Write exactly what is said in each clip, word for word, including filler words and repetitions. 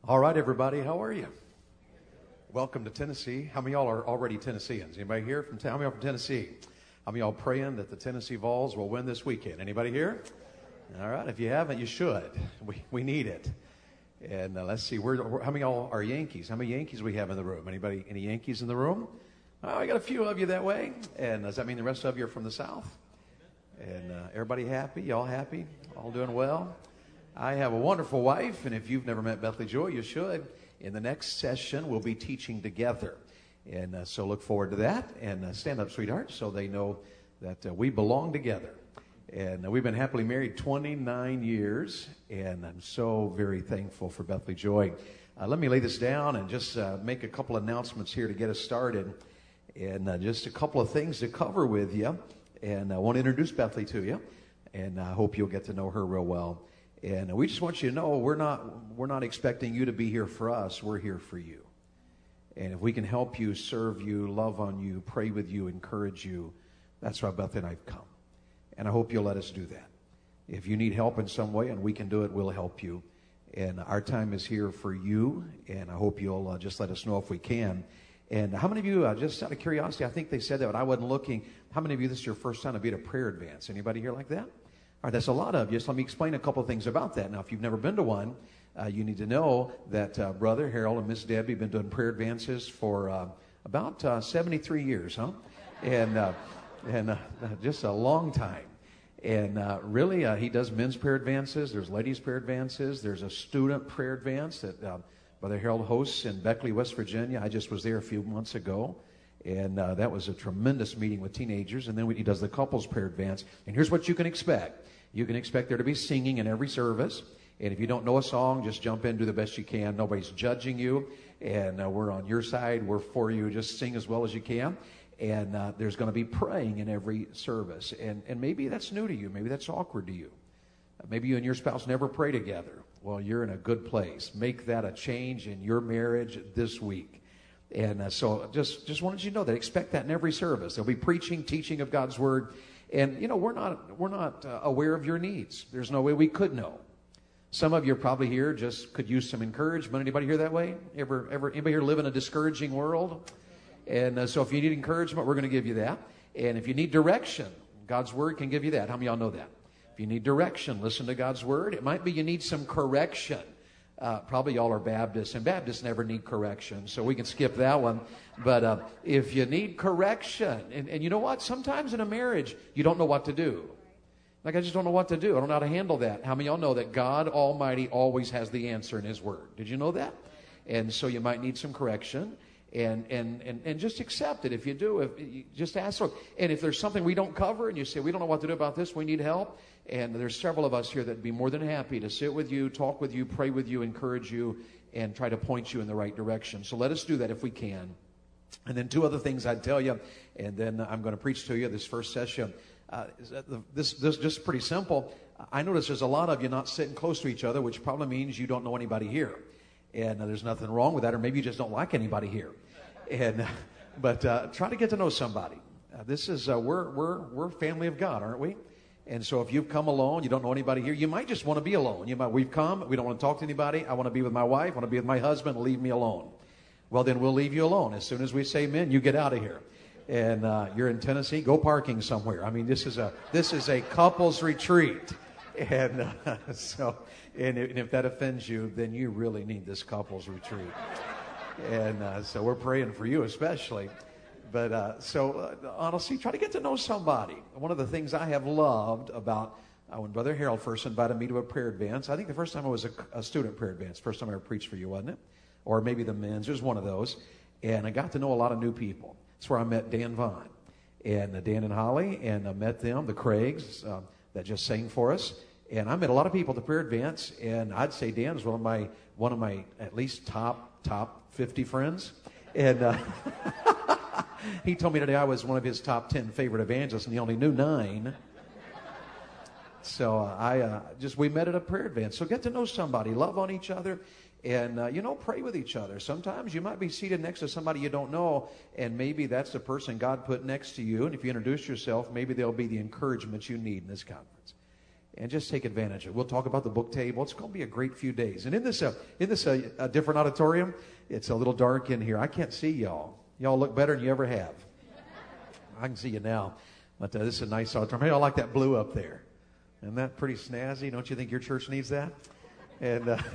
All right, everybody, how are you? Welcome to Tennessee. How many of y'all are already Tennesseans? Anybody here from, how many of y'all from Tennessee? How many of y'all praying that the Tennessee Vols will win this weekend? Anybody here? All right, if you haven't, you should. We we need it. And uh, let's see, we're, we're, how many of y'all are Yankees? How many Yankees we have in the room? Anybody, any Yankees in the room? Oh, I got a few of you that way. And does that mean the rest of you are from the South? And uh, everybody happy? Y'all happy? All doing well? I have a wonderful wife, and if you've never met Bethany Joy, you should. In the next session, we'll be teaching together. And uh, so look forward to that. And uh, stand up, sweetheart, so they know that uh, we belong together. And uh, we've been happily married twenty-nine years, and I'm so very thankful for Bethany Joy. Uh, let me lay this down and just uh, make a couple announcements here to get us started. And uh, just a couple of things to cover with you. And I want to introduce Bethany to you, and I hope you'll get to know her real well. And we just want you to know we're not we're not expecting you to be here for us. We're here for you. And if we can help you, serve you, love on you, pray with you, encourage you, that's why Beth and I've come. And I hope you'll let us do that. If you need help in some way and we can do it, we'll help you. And our time is here for you. And I hope you'll uh, just let us know if we can. And how many of you, uh, just out of curiosity, I think they said that when I wasn't looking, how many of you, this is your first time to be at a prayer advance? Anybody here like that? All right, that's a lot of you. So let me explain a couple of things about that. Now, if you've never been to one, uh, you need to know that uh, Brother Harold and Miss Debbie have been doing prayer advances for uh, about uh, seventy-three years, huh? And uh, and uh, just a long time. And uh, really, uh, he does men's prayer advances. There's ladies' prayer advances. There's a student prayer advance that uh, Brother Harold hosts in Beckley, West Virginia. I just was there a few months ago. And uh, that was a tremendous meeting with teenagers. And then he does the couples prayer advance. And here's what you can expect. You can expect there to be singing in every service. And if you don't know a song, just jump in, do the best you can. Nobody's judging you. And uh, we're on your side. We're for you. Just sing as well as you can. And uh, there's going to be praying in every service. And, and maybe that's new to you. Maybe that's awkward to you. Uh, maybe you and your spouse never pray together. Well, you're in a good place. Make that a change in your marriage this week. And uh, so just, just wanted you to know that. Expect that in every service. There'll be preaching, teaching of God's Word. And, you know, we're not we're not uh, aware of your needs. There's no way we could know. Some of you are probably here just could use some encouragement. Anybody here that way? Ever, ever, anybody here live in a discouraging world? And uh, so if you need encouragement, we're going to give you that. And if you need direction, God's Word can give you that. How many of y'all know that? If you need direction, listen to God's Word. It might be you need some correction. Uh, probably y'all are Baptists, and Baptists never need correction, so we can skip that one. But uh, if you need correction, and, and you know what? Sometimes in a marriage, you don't know what to do. Like, I just don't know what to do. I don't know how to handle that. How many of y'all know that God Almighty always has the answer in His Word? Did you know that? And so you might need some correction. And, and, and, and just accept it. If you do, if you just ask. And if there's something we don't cover and you say, we don't know what to do about this, we need help. And there's several of us here that would be more than happy to sit with you, talk with you, pray with you, encourage you, and try to point you in the right direction. So let us do that if we can. And then two other things I'd tell you, and then I'm going to preach to you this first session. Uh, this, this just pretty simple. I notice there's a lot of you not sitting close to each other, which probably means you don't know anybody here. And uh, there's nothing wrong with that, or maybe you just don't like anybody here. And uh, but uh, try to get to know somebody. Uh, this is uh, we're we're we're family of God, aren't we? And so if you've come alone, you don't know anybody here, you might just want to be alone. You might we've come, we don't want to talk to anybody. I want to be with my wife, I want to be with my husband. Leave me alone. Well, then we'll leave you alone. As soon as we say amen, you get out of here. And uh, you're in Tennessee, go parking somewhere. I mean, this is a this is a couples retreat. And uh, so, and, and if that offends you, then you really need this couples retreat. And uh, so we're praying for you especially. But uh, so uh, honestly, try to get to know somebody. One of the things I have loved about uh, when Brother Harold first invited me to a prayer advance, I think the first time it was a, a student prayer advance, first time I ever preached for you, wasn't it? Or maybe the men's, it was one of those. And I got to know a lot of new people. That's where I met Dan Vaughn and uh, Dan and Holly, and I met them, the Craigs, uh, that just sang for us. And I met a lot of people at the prayer advance, and I'd say Dan is one of my one of my at least top top fifty friends. And uh, he told me today I was one of his top ten favorite evangelists, and he only knew nine. So uh, I uh, just we met at a prayer advance. So get to know somebody, love on each other, and uh, you know, pray with each other. Sometimes you might be seated next to somebody you don't know, and maybe that's the person God put next to you. And if you introduce yourself, maybe they'll be the encouragement you need in this conference. and just take advantage of it. We'll talk about the book table. It's going to be a great few days. And in this, uh, in this uh, uh, different auditorium, it's a little dark in here. I can't see y'all. Y'all look better than you ever have. I can see you now. But uh, this is a nice auditorium. Hey, I like that blue up there. Isn't that pretty snazzy? Don't you think your church needs that? And uh,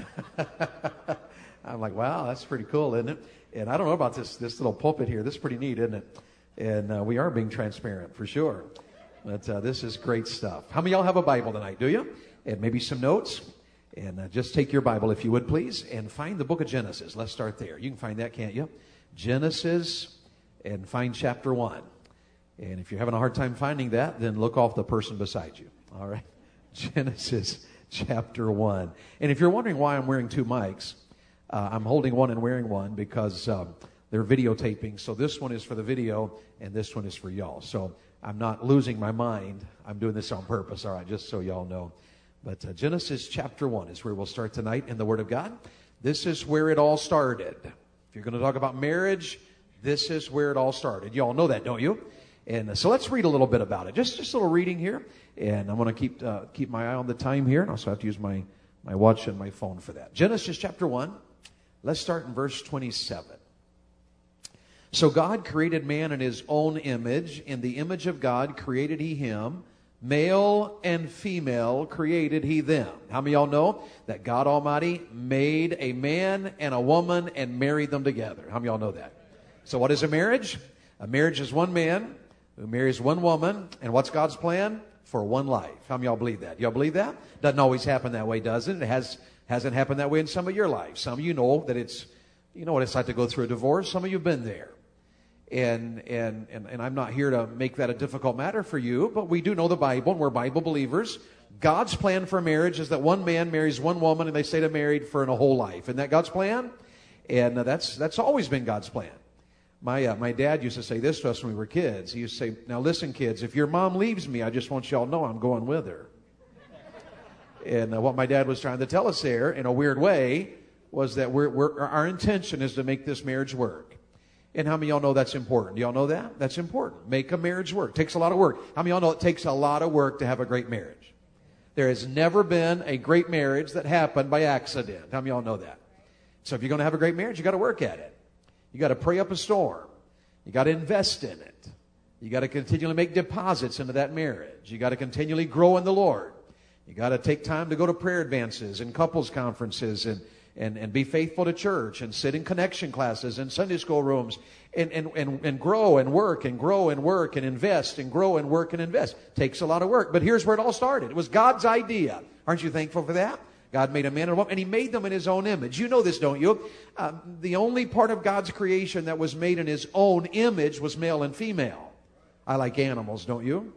I'm like, wow, that's pretty cool, isn't it? And I don't know about this this little pulpit here. This is pretty neat, isn't it? And uh, we are being transparent for sure. But uh, this is great stuff. How many of y'all have a Bible tonight, do you? And maybe some notes. And uh, just take your Bible, if you would, please, and find the book of Genesis. Let's start there. You can find that, can't you? Genesis, and find chapter one. And if you're having a hard time finding that, then look off the person beside you. All right? Genesis chapter one. And if you're wondering why I'm wearing two mics, uh, I'm holding one and wearing one because um, they're videotaping. So this one is for the video, and this one is for y'all. So I'm not losing my mind. I'm doing this on purpose, all right, just so y'all know. But uh, Genesis chapter one is where we'll start tonight in the Word of God. This is where it all started. If you're going to talk about marriage, this is where it all started. You all know that, don't you? And uh, so let's read a little bit about it. Just, just a little reading here. And I'm going to keep uh, keep my eye on the time here. And I also have to use my, my watch and my phone for that. Genesis chapter one. Let's start in verse twenty-seven. So God created man in his own image. In the image of God created he him. Male and female created he them. How many of y'all know that God Almighty made a man and a woman and married them together? How many of y'all know that? So what is a marriage? A marriage is one man who marries one woman. And what's God's plan? For one life. How many of y'all believe that? Y'all believe that? Doesn't always happen that way, does it? It has, hasn't happened that way in some of your lives. Some of you know that it's, you know what it's like to go through a divorce. Some of you have been there. And, and, and, and I'm not here to make that a difficult matter for you, but we do know the Bible, and we're Bible believers. God's plan for marriage is that one man marries one woman, and they stay married for a whole life. Isn't that God's plan? And uh, that's that's always been God's plan. My uh, my dad used to say this to us when we were kids. He used to say, now listen, kids, if your mom leaves me, I just want y'all to know I'm going with her. And uh, what my dad was trying to tell us there, in a weird way, was that we're, we're, our intention is to make this marriage work. And how many of y'all know that's important? Do y'all know that? That's important. Make a marriage work. It takes a lot of work. How many of y'all know it takes a lot of work to have a great marriage? There has never been a great marriage that happened by accident. How many of y'all know that? So if you're going to have a great marriage, you got to work at it. You got to pray up a storm. You got to invest in it. You got to continually make deposits into that marriage. You got to continually grow in the Lord. You got to take time to go to prayer advances and couples conferences and And, and be faithful to church and sit in connection classes and Sunday school rooms and, and, and, and grow and work and grow and work and invest and grow and work and invest. Takes a lot of work. But here's where it all started. It was God's idea. Aren't you thankful for that? God made a man and a woman, and he made them in his own image. You know this, don't you? Uh, the only part of God's creation that was made in his own image was male and female. I like animals, don't you?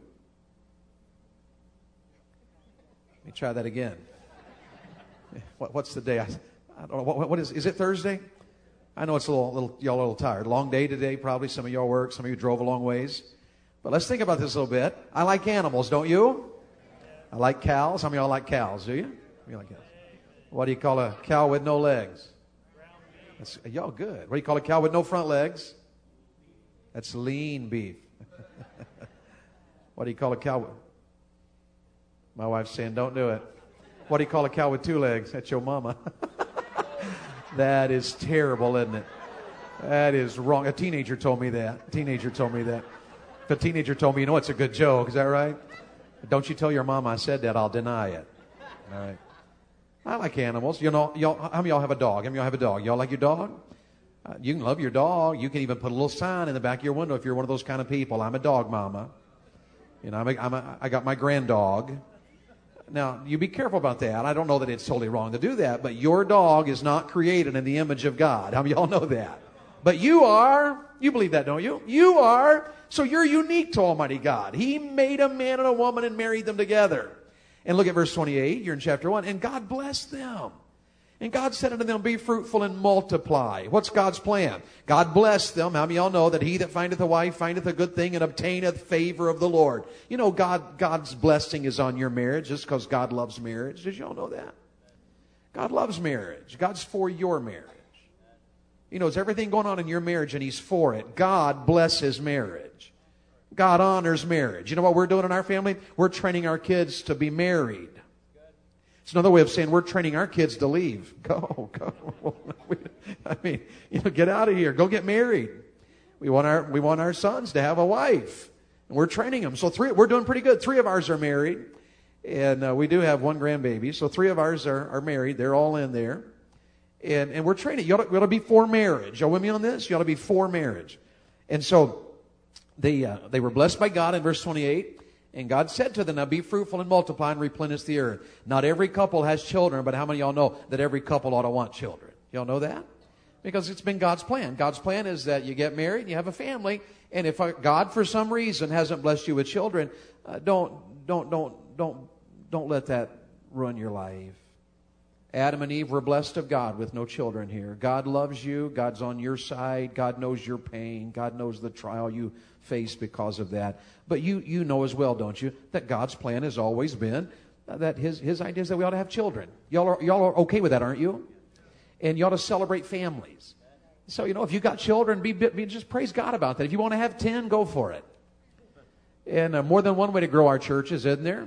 Let me try that again. What, what's the day? I, I don't know. What, what is, is it Thursday? I know it's a little, little, y'all are a little tired. Long day today, probably. Some of y'all work. Some of you drove a long ways. But let's think about this a little bit. I like animals, don't you? I like cows. Some of y'all like cows, do you? You like cows? What do you call a cow with no legs? That's, y'all good. What do you call a cow with no front legs? That's lean beef. What do you call a cow with? My wife's saying, don't do it. What do you call a cow with two legs? That's your mama. That is terrible, isn't it? That is wrong. A teenager told me that. A teenager told me that. If a teenager told me, you know, it's a good joke. Is that right? Don't you tell your mama I said that. I'll deny it. All right. I like animals. You know, y'all, how many of y'all have a dog? How many of y'all have a dog? Y'all like your dog? Uh, you can love your dog. You can even put a little sign in the back of your window if you're one of those kind of people. I'm a dog mama. You know, I'm a, I'm a, I got my grand dog. Now, you be careful about that. I don't know that it's totally wrong to do that, but your dog is not created in the image of God. How many of y'all know that? But you are. You believe that, don't you? You are. So you're unique to Almighty God. He made a man and a woman and married them together. And look at verse twenty-eight. You're in chapter one. And God blessed them. And God said unto them, be fruitful and multiply. What's God's plan? God blessed them. How many of y'all know that he that findeth a wife findeth a good thing and obtaineth favor of the Lord? You know, God, God's blessing is on your marriage just because God loves marriage. Did y'all know that? God loves marriage. God's for your marriage. He knows everything going on in your marriage and he's for it. God blesses marriage. God honors marriage. You know what we're doing in our family? We're training our kids to be married. It's another way of saying we're training our kids to leave. Go, go. I mean, you know, get out of here. Go get married. We want our we want our sons to have a wife, and we're training them. So three, we're doing pretty good. Three of ours are married, and uh, we do have one grandbaby. So three of ours are, are married. They're all in there, and and we're training. You ought to, you ought to be for marriage. Y'all with me on this? You ought to be for marriage. And so they uh, they were blessed by God in verse twenty-eight. And God said to them, now be fruitful and multiply and replenish the earth. Not every couple has children, but how many of y'all know that every couple ought to want children? Y'all know that? Because it's been God's plan. God's plan is that you get married and you have a family. And if God, for some reason, hasn't blessed you with children, uh, don't, don't, don't, don't, don't let that ruin your life. Adam and Eve were blessed of God with no children here. God loves you. God's on your side. God knows your pain. God knows the trial you face because of that. But you you know as well, don't you, that God's plan has always been that his his idea is that we ought to have children. Y'all are, y'all are okay with that, aren't you? And you ought to celebrate families. So, you know, if you got children, be, be just praise God about that. If you want to have ten, go for it. And uh, more than one way to grow our churches, isn't there?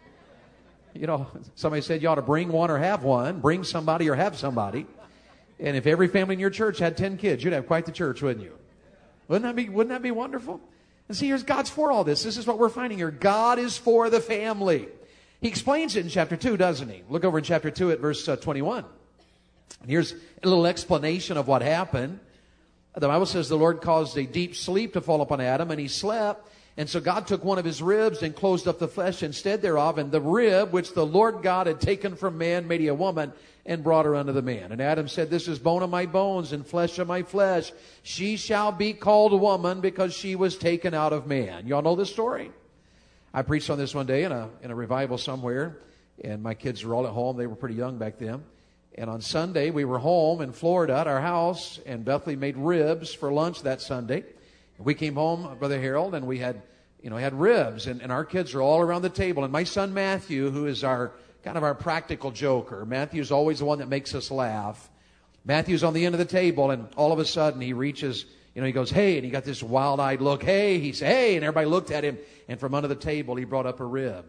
You know, somebody said you ought to bring one or have one. Bring somebody or have somebody. And if every family in your church had ten kids, you'd have quite the church, wouldn't you? Wouldn't that be, wouldn't that be wonderful? And see, here's God's for all this. This is what we're finding here. God is for the family. He explains it in chapter two, doesn't he? Look over in chapter two at verse uh, twenty-one. And here's a little explanation of what happened. The Bible says the Lord caused a deep sleep to fall upon Adam, and he slept. And so God took one of his ribs and closed up the flesh instead thereof. And the rib which the Lord God had taken from man made he a woman and brought her unto the man. And Adam said, this is bone of my bones and flesh of my flesh. She shall be called a woman because she was taken out of man. Y'all know this story? I preached on this one day in a, in a revival somewhere. And my kids were all at home. They were pretty young back then. And on Sunday, we were home in Florida at our house. And Bethany made ribs for lunch that Sunday. We came home, Brother Harold, and we had, you know, had ribs, and, and our kids are all around the table. And my son Matthew, who is our kind of our practical joker, Matthew's always the one that makes us laugh. Matthew's on the end of the table, and all of a sudden he reaches, you know, he goes, hey, and he got this wild-eyed look. Hey, he said, hey, and everybody looked at him, and from under the table he brought up a rib.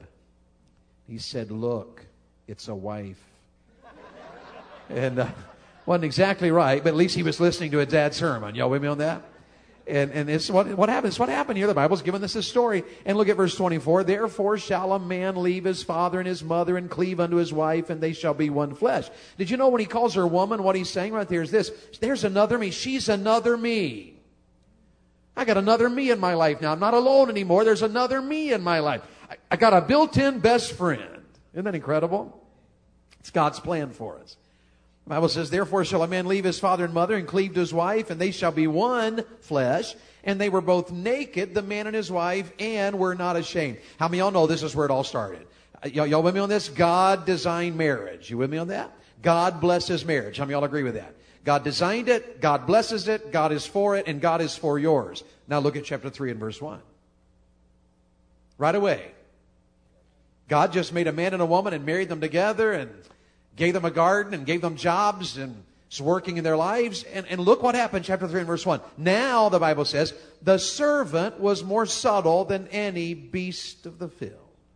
He said, look, it's a wife. And uh, wasn't exactly right, but at least he was listening to a dad's sermon. Y'all with me on that? And, and it's what, what happened. It's what happened here. The Bible's giving us this story. And look at verse twenty-four. Therefore shall a man leave his father and his mother and cleave unto his wife, and they shall be one flesh. Did you know when he calls her woman, what he's saying right there is this? There's another me. She's another me. I got another me in my life now. I'm not alone anymore. There's another me in my life. I, I got a built-in best friend. Isn't that incredible? It's God's plan for us. The Bible says, therefore shall a man leave his father and mother and cleave to his wife, and they shall be one flesh. And they were both naked, the man and his wife, and were not ashamed. How many of y'all know this is where it all started? Y'all, y'all with me on this? God designed marriage. You with me on that? God blesses marriage. How many of y'all agree with that? God designed it, God blesses it, God is for it, and God is for yours. Now look at chapter three and verse one. Right away. God just made a man and a woman and married them together and gave them a garden and gave them jobs and is working in their lives. And, and look what happened, chapter three and verse one. Now, the Bible says, the servant was more subtle than any beast of the field.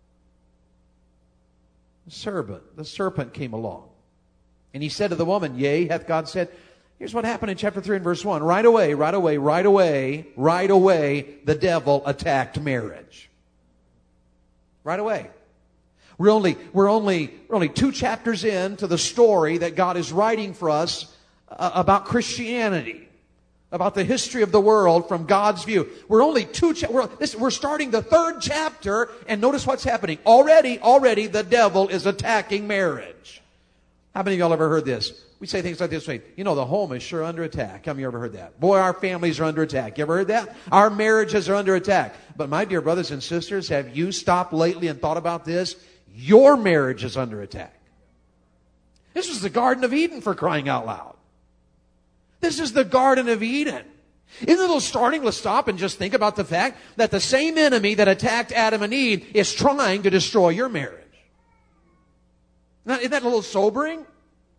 The serpent, the serpent came along. And he said to the woman, yea, hath God said. Here's what happened in chapter three and verse one. Right away, right away, right away, right away, the devil attacked marriage. Right away. We're only, we're only, we're only two chapters into the story that God is writing for us uh, about Christianity, about the history of the world from God's view. We're only two, cha- we're, this, we're starting the third chapter, and notice what's happening. Already, already the devil is attacking marriage. How many of y'all ever heard this? We say things like this way, you know, the home is sure under attack. How many of you ever heard that? Boy, our families are under attack. You ever heard that? Our marriages are under attack. But my dear brothers and sisters, have you stopped lately and thought about this? Your marriage is under attack. This was the Garden of Eden, for crying out loud. This is the Garden of Eden. Isn't it a little starting? Let's stop and just think about the fact that the same enemy that attacked Adam and Eve is trying to destroy your marriage. Isn't that a little sobering?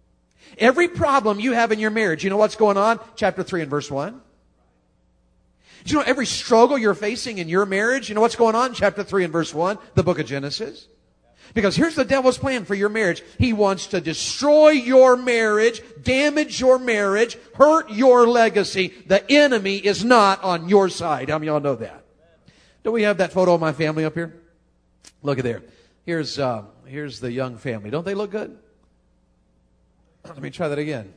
Every problem you have in your marriage, you know what's going on? Chapter three and verse one. Do you know every struggle you're facing in your marriage? You know what's going on? Chapter three and verse one, the book of Genesis. Because here's the devil's plan for your marriage. He wants to destroy your marriage, damage your marriage, hurt your legacy. The enemy is not on your side. How many of y'all know that? Do we have that photo of my family up here? Look at there. Here's, uh, here's the young family. Don't they look good? Let me try that again.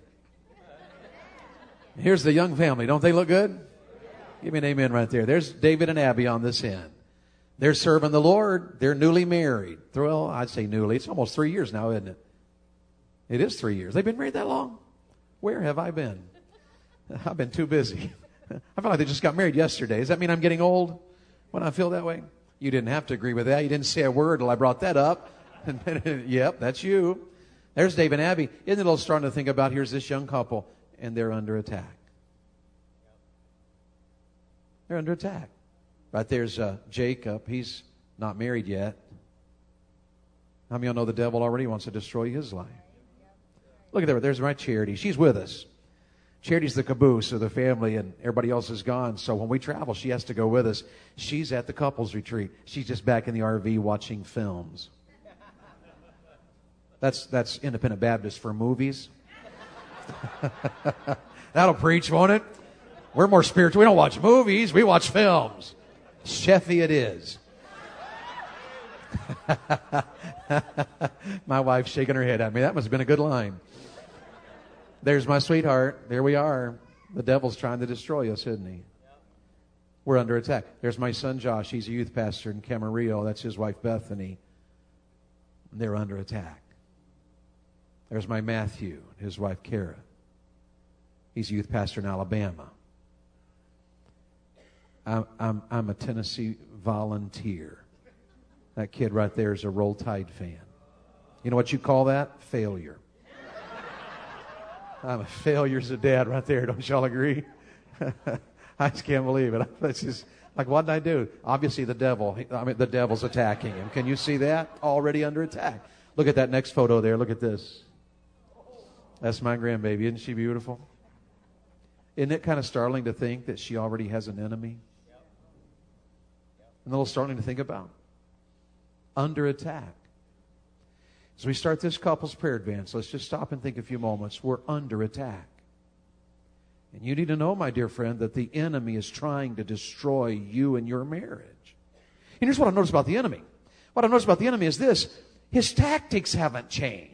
Here's the young family. Don't they look good? Give me an amen right there. There's David and Abby on this end. They're serving the Lord. They're newly married. Well, I'd say newly. It's almost three years now, isn't it? It is three years. They've been married that long? Where have I been? I've been too busy. I feel like they just got married yesterday. Does that mean I'm getting old when I feel that way? You didn't have to agree with that. You didn't say a word till I brought that up. Yep, that's you. There's Dave and Abby. Isn't it a little starting to think about, here's this young couple, and they're under attack. They're under attack. Right there's uh, Jacob. He's not married yet. How many of y'all know the devil already wants to destroy his life? Look at there. There's my Charity. She's with us. Charity's the caboose of the family, and everybody else is gone. So when we travel, she has to go with us. She's at the couples retreat. She's just back in the R V watching films. That's that's Independent Baptist for movies. That'll preach, won't it? We're more spiritual. We don't watch movies. We watch films. Sheffy it is. My wife's shaking her head at me. That must have been a good line. There's my sweetheart. There we are. The devil's trying to destroy us, isn't he? We're under attack. There's my son Josh. He's a youth pastor in Camarillo. That's his wife Bethany. They're under attack. There's my Matthew, his wife Kara. He's a youth pastor in Alabama. I'm, I'm, I'm a Tennessee volunteer. That kid right there is a Roll Tide fan. You know what you call that? Failure. I'm a failure as a dad right there. Don't y'all agree? I just can't believe it. It's just like, what did I do? Obviously the devil. I mean, the devil's attacking him. Can you see that? Already under attack. Look at that next photo there. Look at this. That's my grandbaby. Isn't she beautiful? Isn't it kind of startling to think that she already has an enemy? And a little startling to think about. Under attack. As we start this couple's prayer advance, let's just stop and think a few moments. We're under attack. And you need to know, my dear friend, that the enemy is trying to destroy you and your marriage. And here's what I've noticed about the enemy. What I've noticed about the enemy is this. His tactics haven't changed.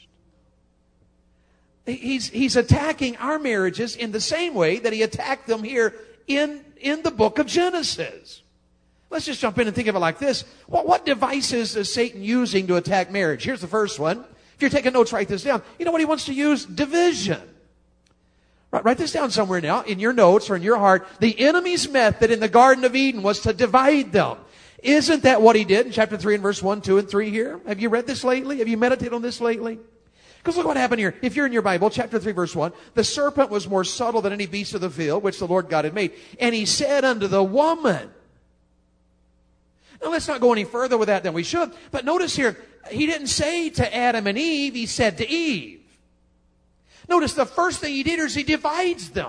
He's, he's attacking our marriages in the same way that he attacked them here in, in the book of Genesis. Let's just jump in and think of it like this. What, what devices is Satan using to attack marriage? Here's the first one. If you're taking notes, write this down. You know what he wants to use? Division. Right, write this down somewhere now in your notes or in your heart. The enemy's method in the Garden of Eden was to divide them. Isn't that what he did in chapter three and verse one, two, and three here? Have you read this lately? Have you meditated on this lately? Because look what happened here. If you're in your Bible, chapter three, verse one, the serpent was more subtle than any beast of the field, which the Lord God had made. And he said unto the woman. Now, let's not go any further with that than we should. But notice here, he didn't say to Adam and Eve, he said to Eve. Notice the first thing he did is he divides them.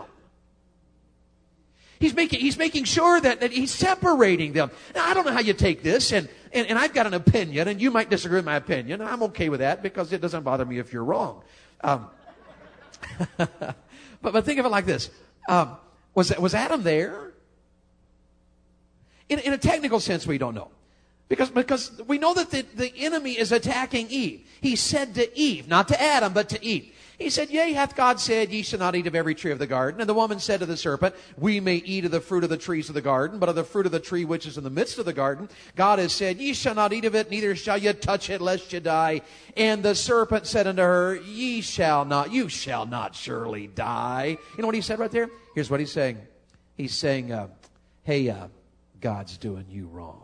He's making, he's making sure that, that he's separating them. Now, I don't know how you take this, and, and, and I've got an opinion, and you might disagree with my opinion. I'm okay with that because it doesn't bother me if you're wrong. Um, but, but think of it like this. Um, was, was Adam there? In, in a technical sense, we don't know. Because, because we know that the, the enemy is attacking Eve. He said to Eve, not to Adam, but to Eve. He said, Yea, hath God said, ye shall not eat of every tree of the garden. And the woman said to the serpent, We may eat of the fruit of the trees of the garden, but of the fruit of the tree which is in the midst of the garden, God has said, Ye shall not eat of it, neither shall ye touch it, lest ye die. And the serpent said unto her, Ye shall not, you shall not surely die. You know what he said right there? Here's what he's saying. He's saying, uh, Hey, uh, God's doing you wrong.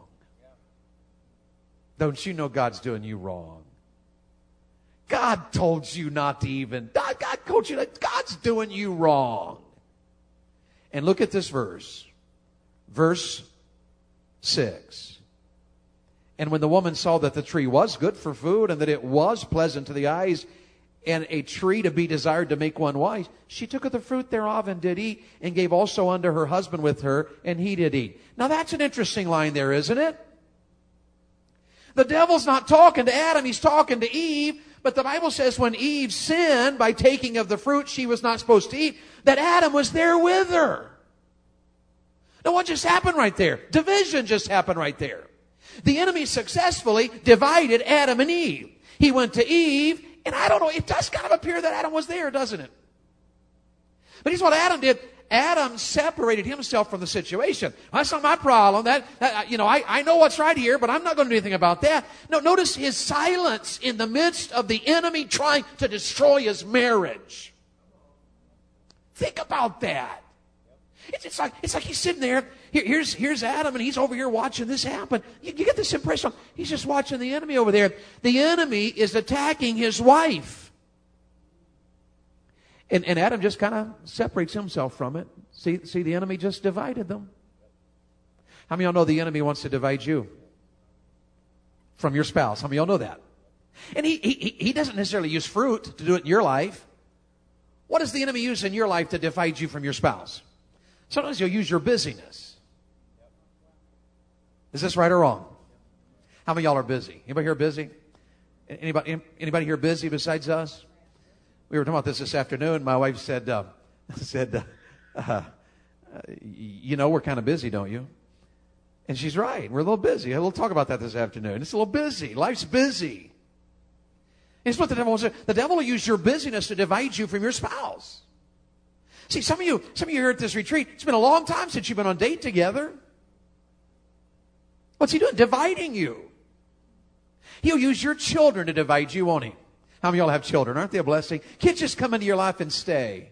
Don't you know God's doing you wrong? God told you not to even, God, God told you that God's doing you wrong. And look at this verse. Verse six. And when the woman saw that the tree was good for food and that it was pleasant to the eyes and a tree to be desired to make one wise, she took of the fruit thereof and did eat, and gave also unto her husband with her, and he did eat. Now that's an interesting line there, isn't it? The devil's not talking to Adam, he's talking to Eve. But the Bible says when Eve sinned by taking of the fruit she was not supposed to eat, that Adam was there with her. Now what just happened right there? Division just happened right there. The enemy successfully divided Adam and Eve. He went to Eve, and I don't know, it does kind of appear that Adam was there, doesn't it? But here's what Adam did. Adam separated himself from the situation. That's not my problem. That, that you know, I, I know what's right here, but I'm not going to do anything about that. No, notice his silence in the midst of the enemy trying to destroy his marriage. Think about that. It's, it's like it's like he's sitting there. Here, here's here's Adam, and he's over here watching this happen. You, you get this impression. He's just watching the enemy over there. The enemy is attacking his wife. And, and Adam just kind of separates himself from it. See, see, the enemy just divided them. How many of y'all know the enemy wants to divide you from your spouse? How many of y'all know that? And he, he, he doesn't necessarily use fruit to do it in your life. What does the enemy use in your life to divide you from your spouse? Sometimes he'll use your busyness. Is this right or wrong? How many of y'all are busy? Anybody here busy? Anybody, anybody here busy besides us? We were talking about this this afternoon. My wife said, uh, said, uh, uh, you know, we're kind of busy, don't you? And she's right. We're a little busy. We'll talk about that this afternoon. It's a little busy. Life's busy. It's what the devil wants to do. The devil will use your busyness to divide you from your spouse. See, some of you, some of you here at this retreat, it's been a long time since you've been on a date together. What's he doing? Dividing you. He'll use your children to divide you, won't he? How many of y'all have children? Aren't they a blessing? Kids just come into your life and stay.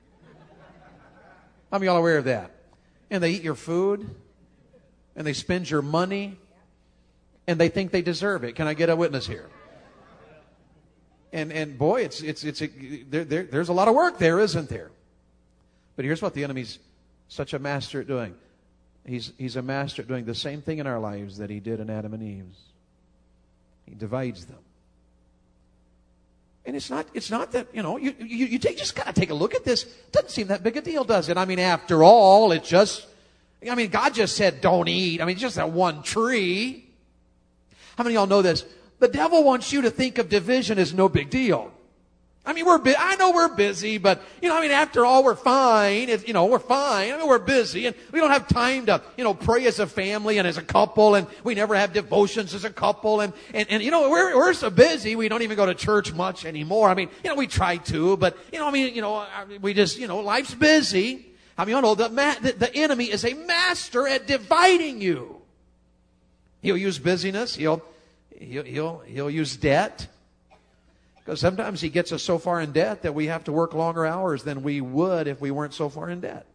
How many of y'all are aware of that? And they eat your food. And they spend your money. And they think they deserve it. Can I get a witness here? And and boy, it's it's it's a, there, there, there's a lot of work there, isn't there? But here's what the enemy's such a master at doing. He's he's a master at doing the same thing in our lives that he did in Adam and Eve's. He divides them. And it's not, it's not that, you know, you, you, you take, just gotta take a look at this. It doesn't seem that big a deal, does it? I mean, after all, it's just, I mean, God just said don't eat. I mean, it's just that one tree. How many of y'all know this? The devil wants you to think of division as no big deal. I mean, we're, bu- I know we're busy, but, you know, I mean, after all, we're fine. It's, you know, we're fine. I mean, we're busy, and we don't have time to, you know, pray as a family and as a couple, and we never have devotions as a couple, and, and, and you know, we're, we're so busy, we don't even go to church much anymore. I mean, you know, we try to, but, you know, I mean, you know, we just, you know, life's busy. I mean, you know, the, ma- the, the enemy is a master at dividing you. He'll use busyness. He'll, he'll, he'll, he'll use debt. Because sometimes he gets us so far in debt that we have to work longer hours than we would if we weren't so far in debt.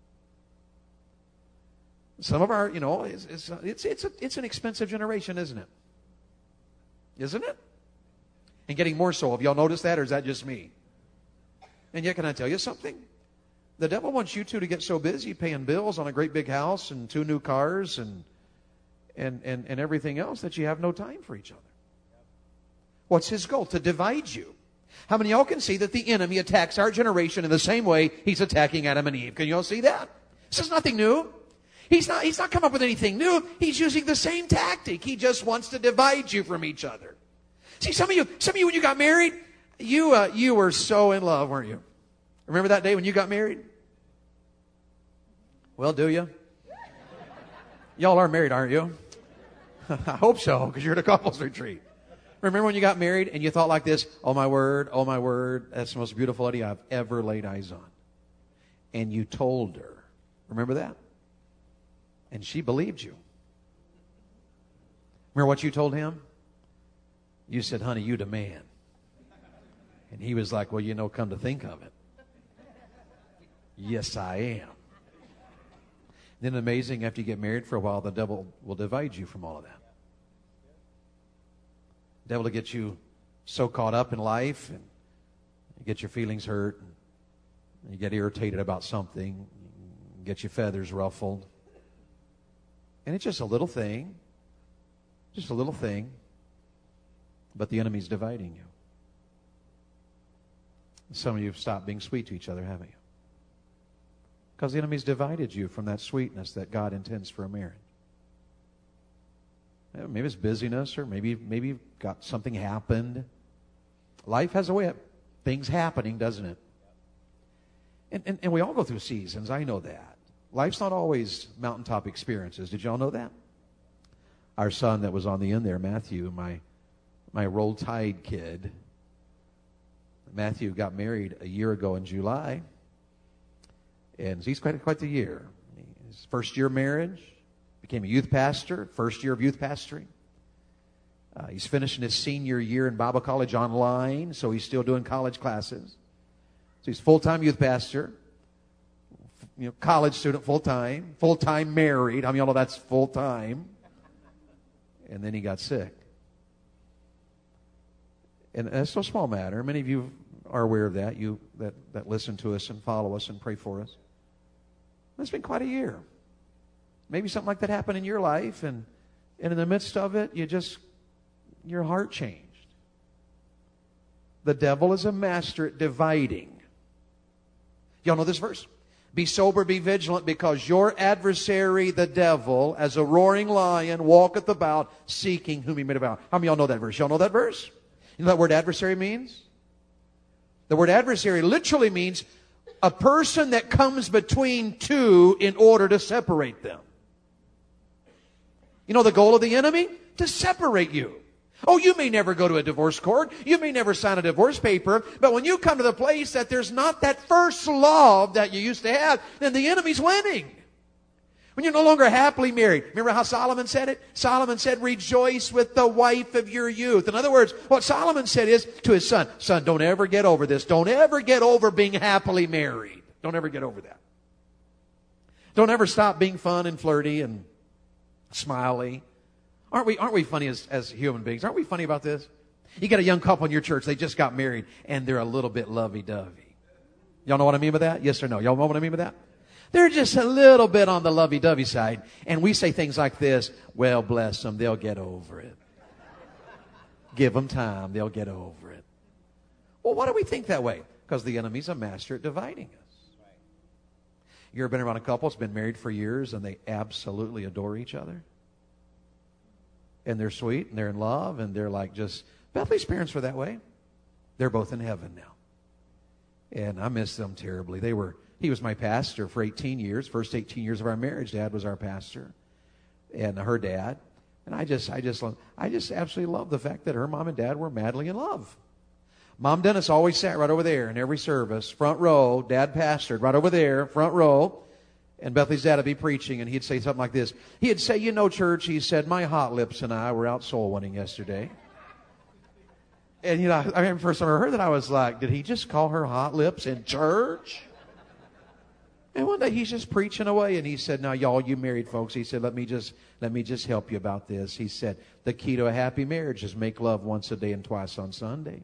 Some of our, you know, it's it's it's it's, a, it's an expensive generation, isn't it? Isn't it? And getting more so. Have y'all noticed that, or is that just me? And yet, can I tell you something? The devil wants you two to get so busy paying bills on a great big house and two new cars and and and, and everything else that you have no time for each other. What's his goal? To divide you. How many of y'all can see that the enemy attacks our generation in the same way he's attacking Adam and Eve? Can you all see that? This is nothing new. He's not, he's not come up with anything new. He's using the same tactic. He just wants to divide you from each other. See, some of you, some of you when you got married, you, uh, you were so in love, weren't you? Remember that day when you got married? Well, do you? Y'all are married, aren't you? I hope so, because you're at a couples retreat. Remember when you got married and you thought like this, oh my word, oh my word, that's the most beautiful lady I've ever laid eyes on. And you told her. Remember that? And she believed you. Remember what you told him? You said, honey, you the man. And he was like, well, you know, come to think of it. Yes, I am. Then amazing, after you get married for a while, the devil will divide you from all of that. The devil will get you so caught up in life, and you get your feelings hurt, and you get irritated about something, you get your feathers ruffled. And it's just a little thing, just a little thing, but the enemy's dividing you. Some of you have stopped being sweet to each other, haven't you? Because the enemy's divided you from that sweetness that God intends for a marriage. Maybe it's busyness, or maybe maybe you've got something happened. Life has a way of things happening, doesn't it? And, and, and we all go through seasons. I know that. Life's not always mountaintop experiences. Did y'all know that? Our son that was on the end there, Matthew, my my Roll Tide kid, Matthew got married a year ago in July. And he's quite, quite the year. His first year of marriage, became a youth pastor, first year of youth pastoring. Uh, he's finishing his senior year in Bible college online, so he's still doing college classes. So he's full-time youth pastor, you know, college student full-time, full-time married. I mean, all of that's full-time. And then he got sick. And that's no small matter. Many of you are aware of that, you that, that listen to us and follow us and pray for us. It's been quite a year. Maybe something like that happened in your life, and, and in the midst of it, you just, your heart changed. The devil is a master at dividing. Y'all know this verse? Be sober, be vigilant, because your adversary, the devil, as a roaring lion, walketh about, seeking whom he may devour. How many of y'all know that verse? Y'all know that verse? You know what that word adversary means? The word adversary literally means a person that comes between two in order to separate them. You know the goal of the enemy? To separate you. Oh, you may never go to a divorce court. You may never sign a divorce paper. But when you come to the place that there's not that first love that you used to have, then the enemy's winning. When you're no longer happily married. Remember how Solomon said it? Solomon said, rejoice with the wife of your youth. In other words, what Solomon said is to his son, son, don't ever get over this. Don't ever get over being happily married. Don't ever get over that. Don't ever stop being fun and flirty and smiley. Aren't we, aren't we funny as, as human beings? Aren't we funny about this? You got a young couple in your church, they just got married, and they're a little bit lovey-dovey. Y'all know what I mean by that? Yes or no? Y'all know what I mean by that? They're just a little bit on the lovey-dovey side. And we say things like this, well, bless them, they'll get over it. Give them time, they'll get over it. Well, why do we think that way? Because the enemy's a master at dividing us. You ever been around a couple that's been married for years and they absolutely adore each other? And they're sweet and they're in love and they're like just, Bethany's parents were that way. They're both in heaven now. And I miss them terribly. They were... He was my pastor for eighteen years. First eighteen years of our marriage, Dad was our pastor, and her dad. And I just, I just, I just absolutely love the fact that her mom and dad were madly in love. Mom Dennis always sat right over there in every service, front row. Dad pastored right over there, front row. And Bethany's dad would be preaching, and he'd say something like this. He'd say, you know, church, he said, my hot lips and I were out soul winning yesterday. And, you know, I remember the first time I heard that, I was like, did he just call her hot lips in church? And one day he's just preaching away, and he said, now, y'all, you married folks, he said, let me just let me just help you about this. He said, the key to a happy marriage is make love once a day and twice on Sunday.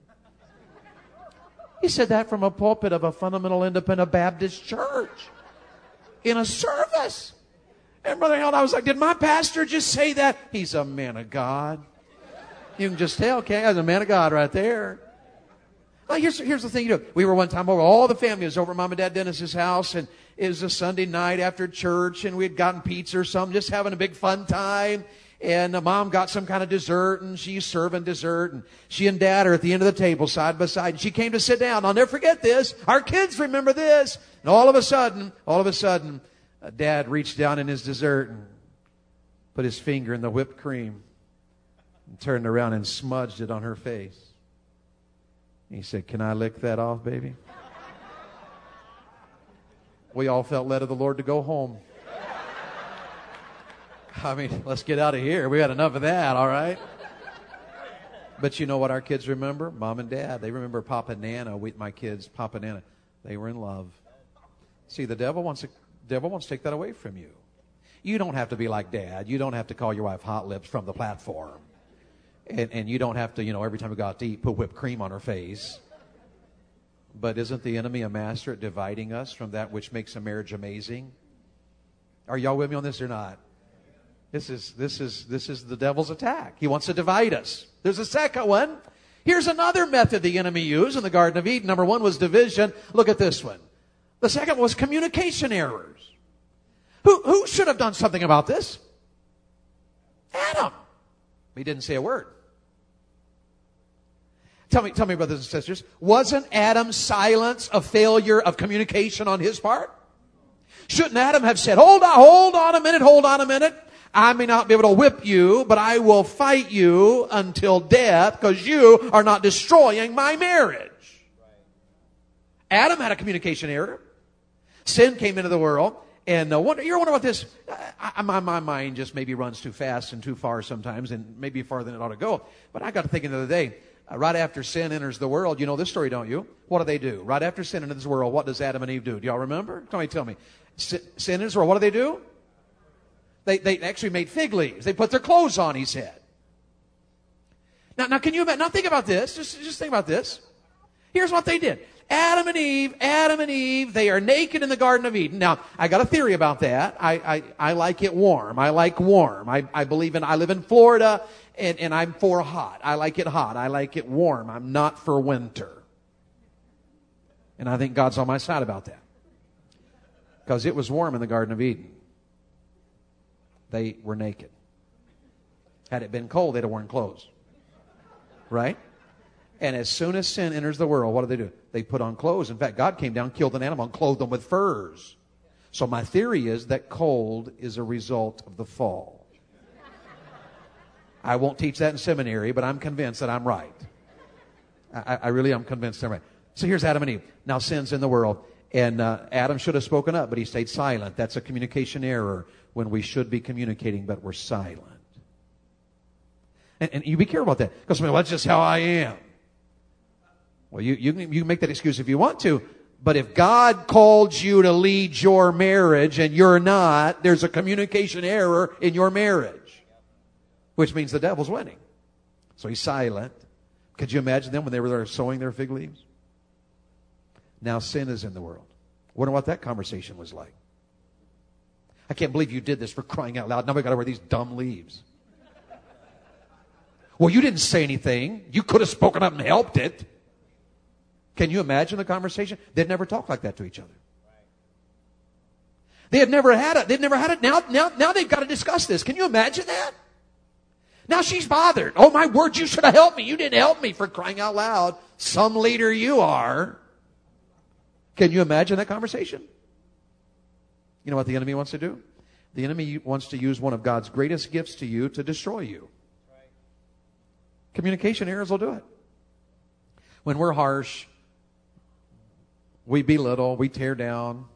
He said that from a pulpit of a fundamental independent Baptist church in a service. And Brother Harold, I was like, did my pastor just say that? He's a man of God. You can just tell, okay, he's a man of God right there. Well, here's, here's the thing you do. We were one time over, all the family was over at Mom and Dad Dennis's house, and it was a Sunday night after church, and we had gotten pizza or something, just having a big fun time. And uh, Mom got some kind of dessert, and she's serving dessert, and she and Dad are at the end of the table, side by side, and she came to sit down. I'll never forget this. Our kids remember this. And all of a sudden, all of a sudden, uh, Dad reached down in his dessert and put his finger in the whipped cream and turned around and smudged it on her face. He said, can I lick that off, baby? We all felt led of the Lord to go home. I mean, let's get out of here. We had enough of that, all right? But you know what our kids remember? Mom and Dad. They remember Papa Nana. We, my kids, Papa Nana. They were in love. See, the devil wants to, devil wants to take that away from you. You don't have to be like Dad. You don't have to call your wife hot lips from the platform. And, and you don't have to, you know, every time we go out to eat, put whipped cream on her face. But isn't the enemy a master at dividing us from that which makes a marriage amazing? Are y'all with me on this or not? This is, this is, this is the devil's attack. He wants to divide us. There's a second one. Here's another method the enemy used in the Garden of Eden. Number one was division. Look at this one. The second was communication errors. Who, who should have done something about this? Adam. He didn't say a word. Tell me, tell me, brothers and sisters, wasn't Adam's silence a failure of communication on his part? Shouldn't Adam have said, hold on, hold on a minute, hold on a minute. I may not be able to whip you, but I will fight you until death because you are not destroying my marriage. Adam had a communication error. Sin came into the world. And uh, wonder, you're wondering about this. I, I, my, my mind just maybe runs too fast and too far sometimes, and maybe farther than it ought to go. But I got to thinking the other day, uh, right after sin enters the world, you know this story, don't you? What do they do? Right after sin enters the world, what does Adam and Eve do? Do y'all remember? Tell me, tell me. Sin, sin enters the world, what do they do? They, they actually made fig leaves. They put their clothes on, he said. Now, now can you imagine? Now think about this. Just, just think about this. Here's what they did. Adam and Eve, Adam and Eve, they are naked in the Garden of Eden. Now, I got a theory about that. I, I, I like it warm. I like warm. I, I believe in, I live in Florida, and, and I'm for hot. I like it hot. I like it warm. I'm not for winter. And I think God's on my side about that. Because it was warm in the Garden of Eden. They were naked. Had it been cold, they'd have worn clothes. Right? And as soon as sin enters the world, what do they do? They put on clothes. In fact, God came down, killed an animal, and clothed them with furs. So my theory is that cold is a result of the fall. I won't teach that in seminary, but I'm convinced that I'm right. I, I really am convinced I'm right. So here's Adam and Eve. Now sin's in the world. And uh, Adam should have spoken up, but he stayed silent. That's a communication error when we should be communicating, but we're silent. And, and you be careful about that. Because, well, that's just how I am. Well, you, you, can, you can make that excuse if you want to. But if God called you to lead your marriage and you're not, there's a communication error in your marriage. Which means the devil's winning. So he's silent. Could you imagine them when they were there sowing their fig leaves? Now sin is in the world. Wonder what that conversation was like. I can't believe you did this, for crying out loud. Now we got to wear these dumb leaves. Well, you didn't say anything. You could have spoken up and helped it. Can you imagine the conversation? They'd never talked like that to each other. They had never had it. They'd never had it. Now, now, now they've got to discuss this. Can you imagine that? Now she's bothered. Oh, my word, you should have helped me. You didn't help me, for crying out loud. Some leader you are. Can you imagine that conversation? You know what the enemy wants to do? The enemy wants to use one of God's greatest gifts to you to destroy you. Communication errors will do it. When we're harsh, we belittle, we tear down,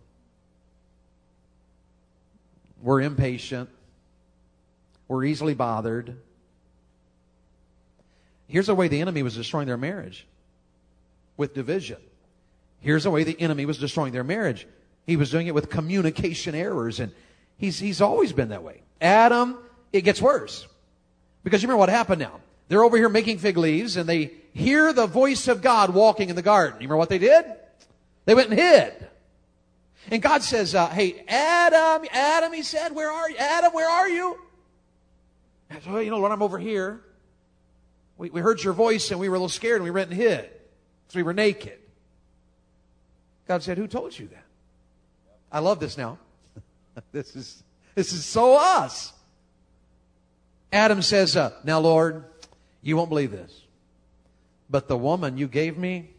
we're impatient, we're easily bothered. Here's the way the enemy was destroying their marriage, with division. Here's the way the enemy was destroying their marriage. He was doing it with communication errors, and he's he's always been that way. Adam, it gets worse. Because you remember what happened now. They're over here making fig leaves, and they hear the voice of God walking in the garden. You remember what they did? They went and hid. And God says, uh, hey, Adam, Adam, he said, where are you? Adam, where are you? I said, well, you know, Lord, I'm over here. We, we heard your voice, and we were a little scared, and we went and hid. Because we were naked. God said, who told you that? I love this now. This is, this is so us. Adam says, uh, now, Lord, you won't believe this, but the woman you gave me,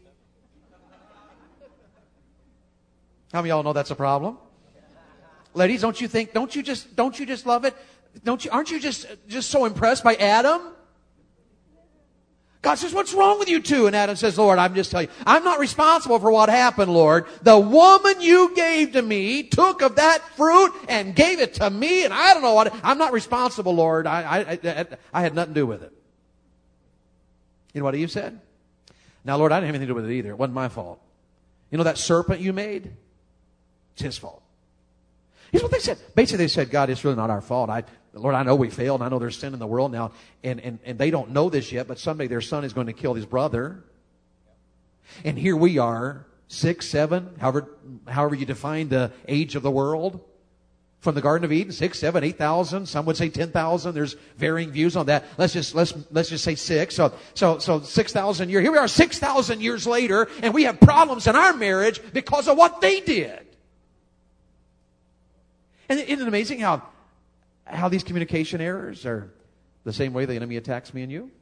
how many of y'all know that's a problem? Ladies, don't you think, don't you just, don't you just love it? Don't you, aren't you just, just so impressed by Adam? God says, what's wrong with you two? And Adam says, Lord, I'm just telling you, I'm not responsible for what happened, Lord. The woman you gave to me took of that fruit and gave it to me, and I don't know what, I'm not responsible, Lord. I, I, I, I had nothing to do with it. You know what Eve said? Now, Lord, I didn't have anything to do with it either. It wasn't my fault. You know that serpent you made? It's his fault. Here's what they said. Basically, they said, God, it's really not our fault. I, Lord, I know we failed, and I know there's sin in the world now, and, and, and they don't know this yet, but someday their son is going to kill his brother. And here we are, six, seven, however, however you define the age of the world. from the Garden of Eden, six, seven, eight thousand. Some would say ten thousand. There's varying views on that. Let's just let's let's just say six. So so so six thousand years. Here we are, six thousand years later, and we have problems in our marriage because of what they did. And isn't it amazing how how these communication errors are the same way the enemy attacks me and you?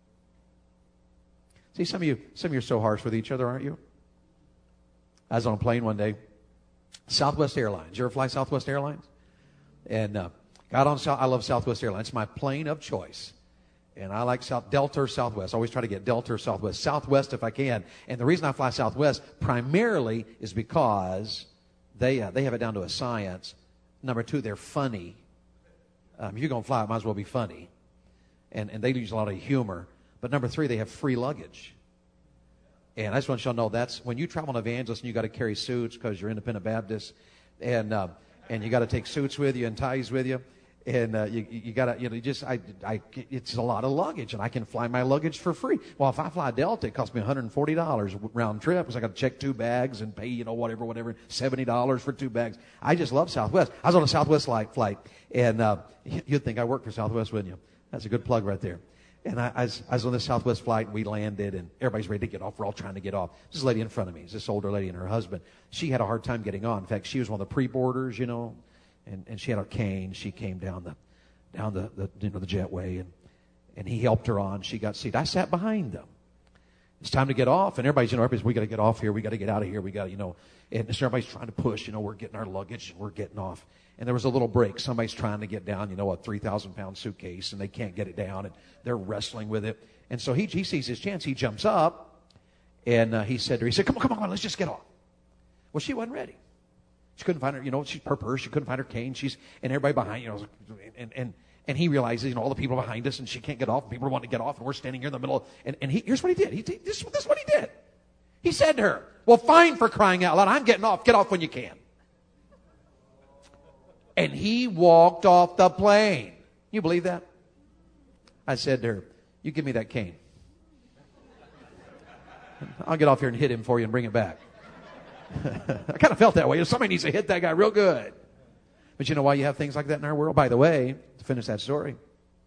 See, some of you some of you are so harsh with each other, aren't you? I was on a plane one day, Southwest Airlines. You ever fly Southwest Airlines? And uh, got on. South, I love Southwest Airlines. It's my plane of choice, and I like South Delta or Southwest. I always try to get Delta or Southwest. Southwest if I can. And the reason I fly Southwest primarily is because they uh, they have it down to a science. Number two, they're funny. Um, if you're going to fly, it might as well be funny, and and they use a lot of humor. But number three, they have free luggage. And I just want you to know that's when you travel an evangelist and you got to carry suits because you're independent Baptist, and uh, and you got to take suits with you and ties with you, and uh, you you got to you know you just I I it's a lot of luggage, and I can fly my luggage for free. Well, if I fly Delta, it costs me one hundred forty dollars round trip because I got to check two bags and pay you know whatever whatever seventy dollars for two bags. I just love Southwest. I was on a Southwest flight flight, and uh, you'd think I worked for Southwest, wouldn't you? That's a good plug right there. And I, I, was, I was on this Southwest flight, and we landed, and everybody's ready to get off. We're all trying to get off. This lady in front of me is this older lady and her husband. She had a hard time getting on. In fact, she was one of the pre-boarders, you know, and, and she had a cane. She came down the down the, the you know the jetway, and and he helped her on. She got seated. I sat behind them. It's time to get off, and everybody's you know everybody's we got to get off here. We got to get out of here. We got you know, and so everybody's trying to push. You know, we're getting our luggage and we're getting off. And there was a little break. Somebody's trying to get down, you know, a three thousand pound suitcase, and they can't get it down, and they're wrestling with it. And so he, he sees his chance. He jumps up, and uh, he said to her, he said, come on, come on, come on, let's just get off. Well, she wasn't ready. She couldn't find her, you know, she, her purse. She couldn't find her cane. She's, and everybody behind, you know, and, and, and he realizes, you know, all the people behind us, and she can't get off. People want to get off, and we're standing here in the middle. And, and he, here's what he did. He, this, this is what he did. He said to her, well, fine, for crying out loud. I'm getting off. Get off when you can. And he walked off the plane. You believe that? I said to her, you give me that cane. I'll get off here and hit him for you and bring it back. I kind of felt that way. Somebody needs to hit that guy real good. But you know why you have things like that in our world? By the way, to finish that story,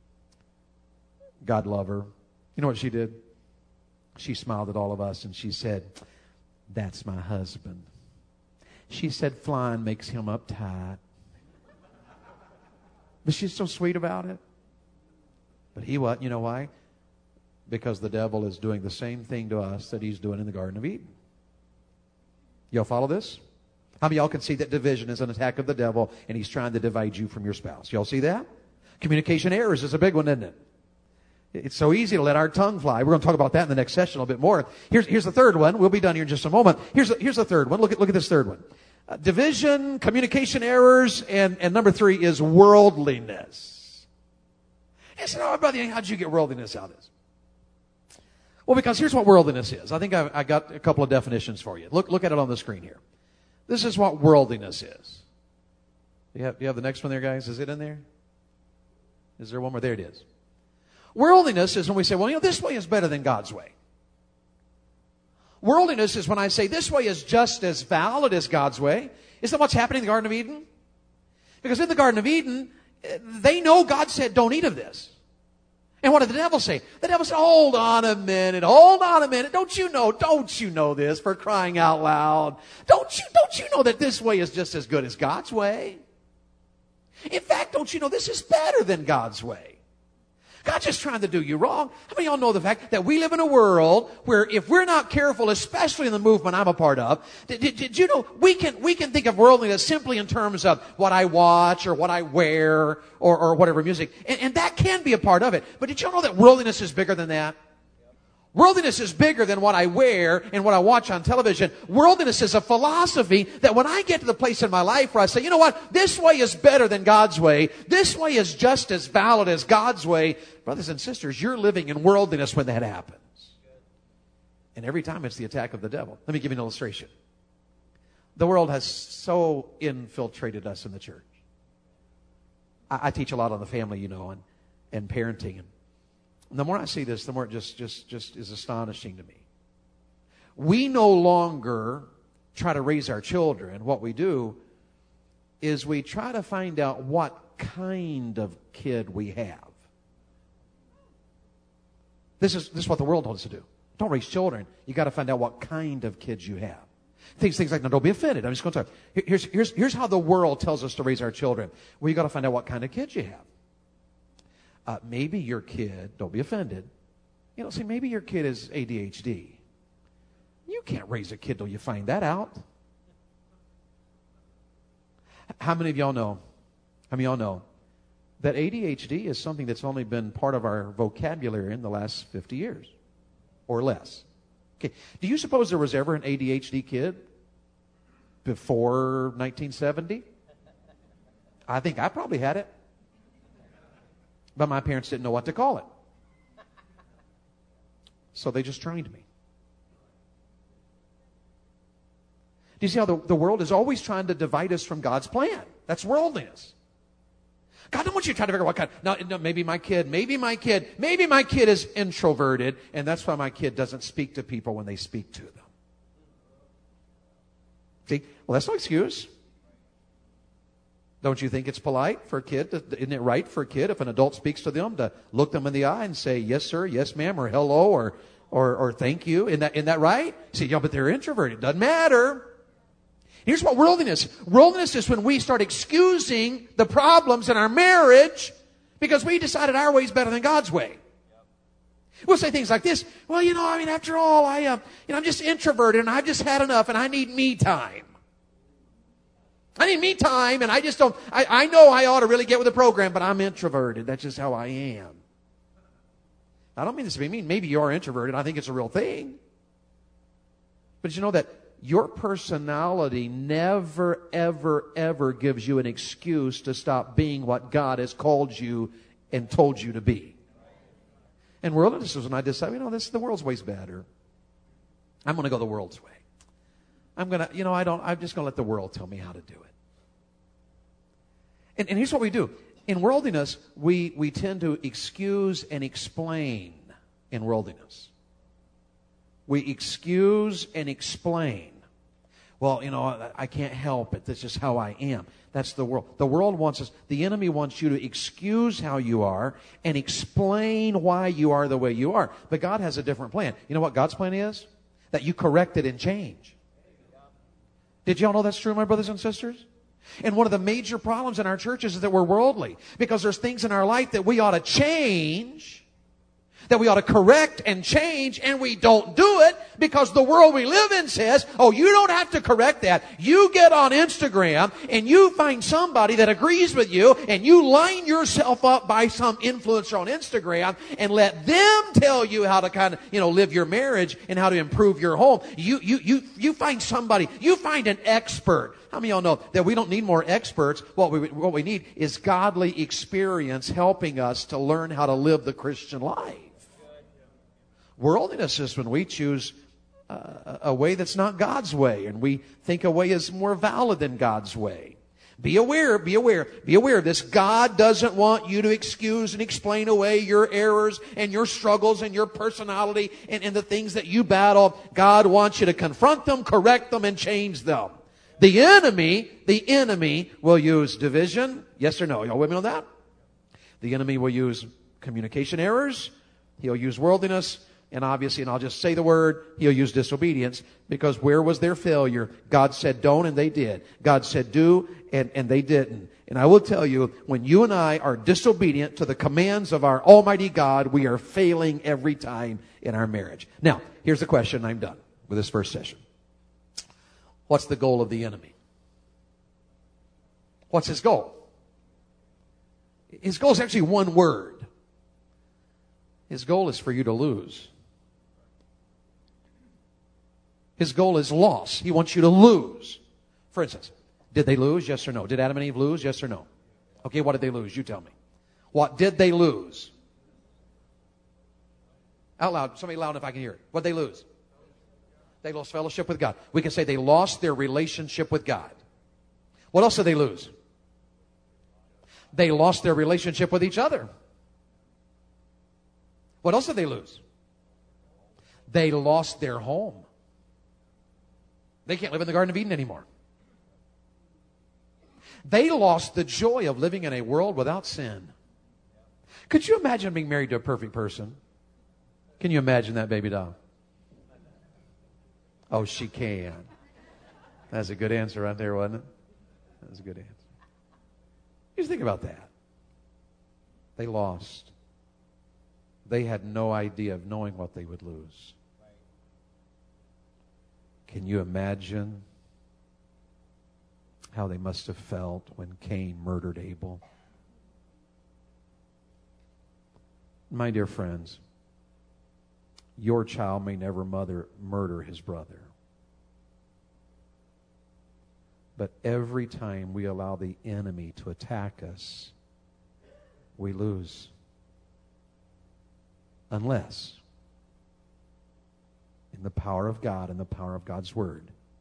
God loved her. You know what she did? She smiled at all of us and she said, that's my husband. She said, flying makes him uptight. But she's so sweet about it. But he what? You know why? Because the devil is doing the same thing to us that he's doing in the Garden of Eden. Y'all follow this? How many of y'all can see that division is an attack of the devil and he's trying to divide you from your spouse? Y'all see that? Communication errors is a big one, isn't it? It's so easy to let our tongue fly. We're going to talk about that in the next session a little bit more. Here's, here's the third one. We'll be done here in just a moment. Here's, here's the third one. Look at, look at this third one. Uh, division, communication errors, and, and number three is worldliness. I said, oh, brother, how did you get worldliness out of this? Well, because here's what worldliness is. I think I, I got a couple of definitions for you. Look, look at it on the screen here. This is what worldliness is. You have, you have the next one there, guys? Is it in there? Is there one more? There it is. Worldliness is when we say, well, you know, this way is better than God's way. Worldliness is when I say this way is just as valid as God's way. Isn't that what's happening in the Garden of Eden? Because in the Garden of Eden, they know God said, don't eat of this. And what did the devil say? The devil said, hold on a minute, hold on a minute. Don't you know, don't you know this, for crying out loud? Don't you, don't you know that this way is just as good as God's way? In fact, don't you know this is better than God's way? God's just trying to do you wrong. How many of y'all know the fact that we live in a world where if we're not careful, especially in the movement I'm a part of, did, did, did you know we can we can think of worldliness simply in terms of what I watch or what I wear or, or whatever music. And, and that can be a part of it. But did you know that worldliness is bigger than that? Worldliness is bigger than what I wear and what I watch on television. Worldliness is a philosophy that when I get to the place in my life where I say, you know what, this way is better than God's way. This way is just as valid as God's way. Brothers and sisters, you're living in worldliness when that happens. And every time it's the attack of the devil. Let me give you an illustration. The world has so infiltrated us in the church. I, I teach a lot on the family, you know, and, and parenting, and And the more I see this, the more it just, just, just is astonishing to me. We no longer try to raise our children. What we do is we try to find out what kind of kid we have. This is, this is what the world told us to do. Don't raise children. You got to find out what kind of kids you have. Things, things like, no, don't be offended. I'm just going to talk. Here's, here's, here's how the world tells us to raise our children. Well, you got to find out what kind of kids you have. Uh, maybe your kid, don't be offended. You know, see, maybe your kid is A D H D. You can't raise a kid till you find that out. How many of y'all know, how many of y'all know that A D H D is something that's only been part of our vocabulary in the last fifty years or less? Okay. Do you suppose there was ever an A D H D kid before nineteen seventy? I think I probably had it. But my parents didn't know what to call it. So they just trained me. Do you see how the, the world is always trying to divide us from God's plan? That's worldliness. God don't want you to try to figure out what kind. No, no, maybe my kid, maybe my kid, maybe my kid is introverted, and that's why my kid doesn't speak to people when they speak to them. See? Well, that's no excuse. Don't you think it's polite for a kid, to, isn't it right for a kid, if an adult speaks to them, to look them in the eye and say, yes, sir, yes, ma'am, or hello, or or, or thank you? Isn't that, isn't that right? See, yeah, but they're introverted. It doesn't matter. Here's what worldliness. Worldliness is when we start excusing the problems in our marriage because we decided our way is better than God's way. We'll say things like this. Well, you know, I mean, after all, I, uh, you know, I'm just introverted and I've just had enough and I need me time. I need me time and I just don't, I, I know I ought to really get with the program, but I'm introverted. That's just how I am. I don't mean this to be mean. Maybe you are introverted. I think it's a real thing. But you know that your personality never, ever, ever gives you an excuse to stop being what God has called you and told you to be. And worldliness is when I decide, you know, this the world's way's better. I'm going to go the world's way. I'm going to, you know, I don't, I'm just going to let the world tell me how to do it. And, and here's what we do. In worldliness, we, we tend to excuse and explain in worldliness. We excuse and explain. Well, you know, I can't help it. That's just how I am. That's the world. The world wants us, the enemy wants you to excuse how you are and explain why you are the way you are. But God has a different plan. You know what God's plan is? That you correct it and change. Did y'all know that's true, my brothers and sisters? And one of the major problems in our churches is that we're worldly. Because there's things in our life that we ought to change, that we ought to correct and change, and we don't do it because the world we live in says, oh, you don't have to correct that. You get on Instagram and you find somebody that agrees with you and you line yourself up by some influencer on Instagram and let them tell you how to kind of, you know, live your marriage and how to improve your home. You, you, you, you find somebody, you find an expert. How many of y'all know that we don't need more experts? What we, what we need is godly experience helping us to learn how to live the Christian life. Worldliness is when we choose uh, a way that's not God's way, and we think a way is more valid than God's way. Be aware, be aware, be aware of this. God doesn't want you to excuse and explain away your errors and your struggles and your personality and, and the things that you battle. God wants you to confront them, correct them, and change them. The enemy, the enemy will use division. Yes or no? Y'all with me on that? The enemy will use communication errors. He'll use worldliness. And obviously, and I'll just say the word, he'll use disobedience, because where was their failure? God said don't, and they did. God said do, and, and they didn't. And I will tell you, when you and I are disobedient to the commands of our Almighty God, we are failing every time in our marriage. Now, here's the question. I'm done with this first session. What's the goal of the enemy? What's his goal? His goal is actually one word. His goal is for you to lose. His goal is loss. He wants you to lose. For instance, did they lose? Yes or no? Did Adam and Eve lose? Yes or no? Okay, what did they lose? You tell me. What did they lose? Out loud. Somebody loud enough I can hear it. What did they lose? They lost fellowship with God. We can say they lost their relationship with God. What else did they lose? They lost their relationship with each other. What else did they lose? They lost their home. They can't live in the Garden of Eden anymore. They lost the joy of living in a world without sin. Could you imagine being married to a perfect person? Can you imagine that, baby doll? Oh, she can. That's a good answer right there, wasn't it? That was a good answer. Just think about that. They lost. They had no idea of knowing what they would lose. Can you imagine how they must have felt when Cain murdered Abel? My dear friends, your child may never mother, murder his brother. But every time we allow the enemy to attack us, we lose. Unless, in the power of God and the power of God's Word,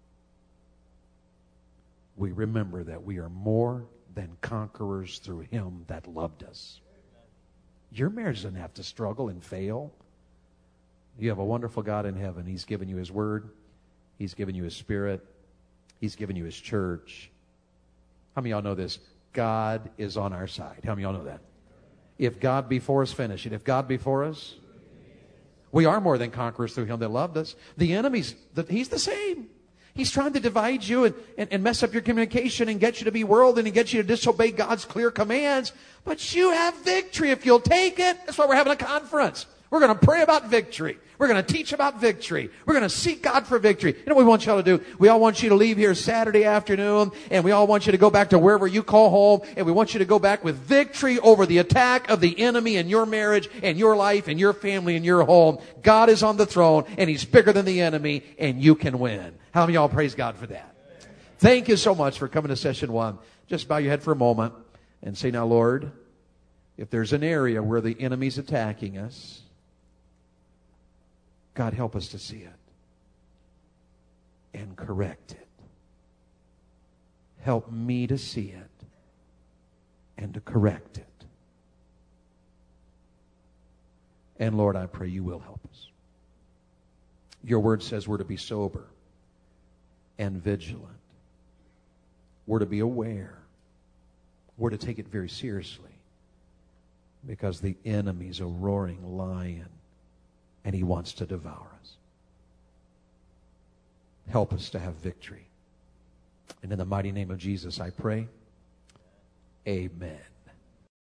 we remember that we are more than conquerors through Him that loved us. Your marriage doesn't have to struggle and fail. You have a wonderful God in heaven. He's given you His Word. He's given you His Spirit. He's given you His church. How many of y'all know this? God is on our side. How many of y'all know that? If God be for us, finish it. If God be for us, we are more than conquerors through Him that loved us. The enemy's, the, he's the same. He's trying to divide you and, and, and mess up your communication and get you to be worldly and get you to disobey God's clear commands. But you have victory if you'll take it. That's why we're having a conference. We're going to pray about victory. We're going to teach about victory. We're going to seek God for victory. You know what we want y'all to do? We all want you to leave here Saturday afternoon, and we all want you to go back to wherever you call home, and we want you to go back with victory over the attack of the enemy in your marriage and your life and your family and your home. God is on the throne, and He's bigger than the enemy, and you can win. How many of y'all praise God for that? Thank you so much for coming to session one. Just bow your head for a moment and say, now, Lord, if there's an area where the enemy's attacking us, God, help us to see it and correct it. Help me to see it and to correct it. And Lord, I pray you will help us. Your word says we're to be sober and vigilant. We're to be aware. We're to take it very seriously because the enemy's a roaring lion. And he wants to devour us. Help us to have victory. And in the mighty name of Jesus, I pray. Amen.